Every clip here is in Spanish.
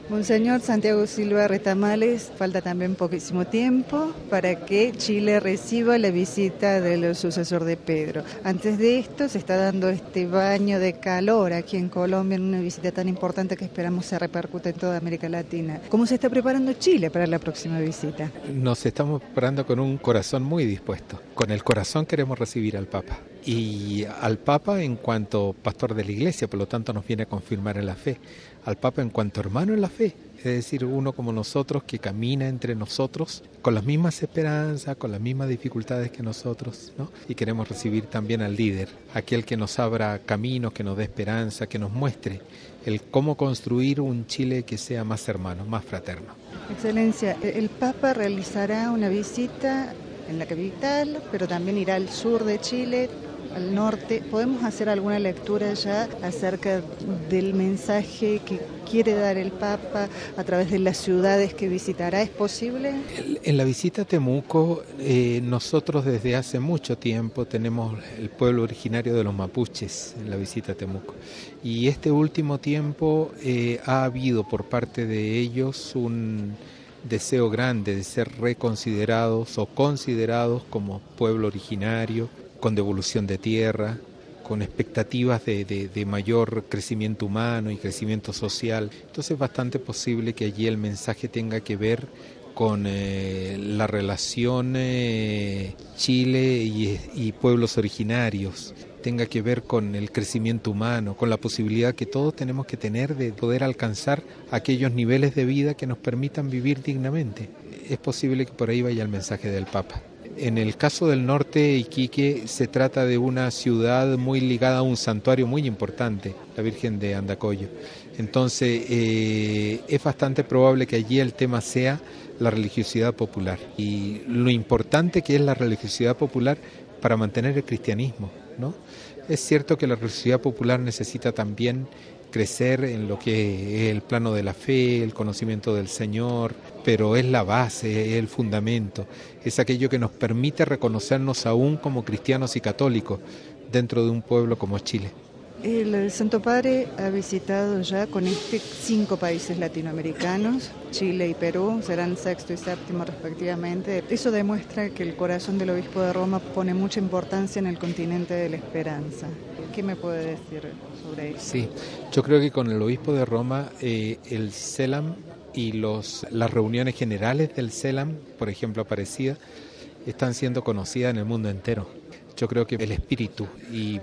Monseñor Santiago Silva Retamales, falta también poquísimo tiempo para que Chile reciba la visita del sucesor de Pedro. Antes de esto se está dando este baño de calor aquí en Colombia en una visita tan importante que esperamos se repercute en toda América Latina. ¿Cómo se está preparando Chile para la próxima visita? Nos estamos preparando con un corazón muy dispuesto. Con el corazón queremos recibir al Papa. Y al Papa en cuanto pastor de la Iglesia, por lo tanto nos viene a confirmar en la fe. Al Papa en cuanto hermano en la fe, es decir, uno como nosotros que camina entre nosotros con las mismas esperanzas, con las mismas dificultades que nosotros, ¿no? Y queremos recibir también al líder, aquel que nos abra caminos, que nos dé esperanza, que nos muestre el cómo construir un Chile que sea más hermano, más fraterno. Excelencia, el Papa realizará una visita en la capital, pero también irá al sur de Chile, al norte. ¿Podemos hacer alguna lectura ya acerca del mensaje que quiere dar el Papa a través de las ciudades que visitará? ¿Es posible? En la visita a Temuco, nosotros desde hace mucho tiempo tenemos el pueblo originario de los mapuches en la visita a Temuco. Y este último tiempo ha habido por parte de ellos un deseo grande de ser reconsiderados o considerados como pueblo originario, con devolución de tierra, con expectativas de mayor crecimiento humano y crecimiento social. Entonces es bastante posible que allí el mensaje tenga que ver con la relación Chile y pueblos originarios, tenga que ver con el crecimiento humano, con la posibilidad que todos tenemos que tener de poder alcanzar aquellos niveles de vida que nos permitan vivir dignamente. Es posible que por ahí vaya el mensaje del Papa. En el caso del norte, Iquique, se trata de una ciudad muy ligada a un santuario muy importante, la Virgen de Andacollo. Entonces, es bastante probable que allí el tema sea la religiosidad popular y lo importante que es la religiosidad popular para mantener el cristianismo, ¿no? Es cierto que la religiosidad popular necesita también crecer en lo que es el plano de la fe, el conocimiento del Señor, pero es la base, es el fundamento, es aquello que nos permite reconocernos aún como cristianos y católicos dentro de un pueblo como Chile. El Santo Padre ha visitado ya con 5 países latinoamericanos, Chile y Perú, serán 6º y 7º respectivamente. Eso demuestra que el corazón del Obispo de Roma pone mucha importancia en el continente de la esperanza. ¿Qué me puede decir sobre eso? Sí, yo creo que con el Obispo de Roma, el CELAM y las reuniones generales del CELAM, por ejemplo Aparecida, están siendo conocidas en el mundo entero. Yo creo que el espíritu y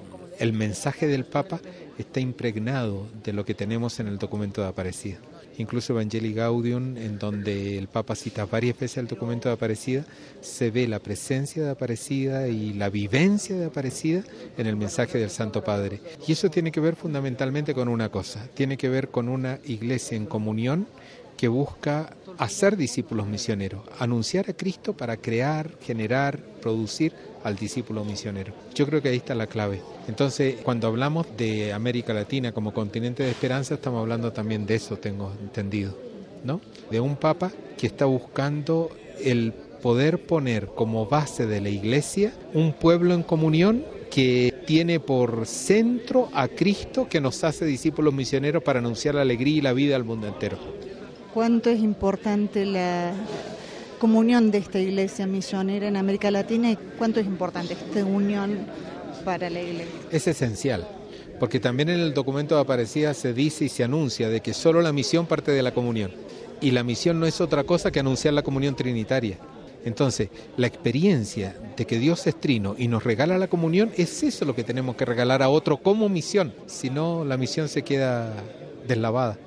el mensaje del Papa está impregnado de lo que tenemos en el documento de Aparecida. Incluso Evangelii Gaudium, en donde el Papa cita varias veces el documento de Aparecida, se ve la presencia de Aparecida y la vivencia de Aparecida en el mensaje del Santo Padre. Y eso tiene que ver fundamentalmente con una cosa, tiene que ver con una iglesia en comunión que busca hacer discípulos misioneros, anunciar a Cristo para crear, generar, producir al discípulo misionero. Yo creo que ahí está la clave. Entonces, cuando hablamos de América Latina como continente de esperanza, estamos hablando también de eso, tengo entendido, ¿no? De un Papa que está buscando el poder poner como base de la Iglesia un pueblo en comunión que tiene por centro a Cristo, que nos hace discípulos misioneros para anunciar la alegría y la vida al mundo entero. ¿Cuánto es importante la comunión de esta iglesia misionera en América Latina y cuánto es importante esta unión para la iglesia? Es esencial, porque también en el documento de Aparecida se dice y se anuncia de que solo la misión parte de la comunión, y la misión no es otra cosa que anunciar la comunión trinitaria. Entonces, la experiencia de que Dios es trino y nos regala la comunión, es eso lo que tenemos que regalar a otro como misión, si no la misión se queda deslavada.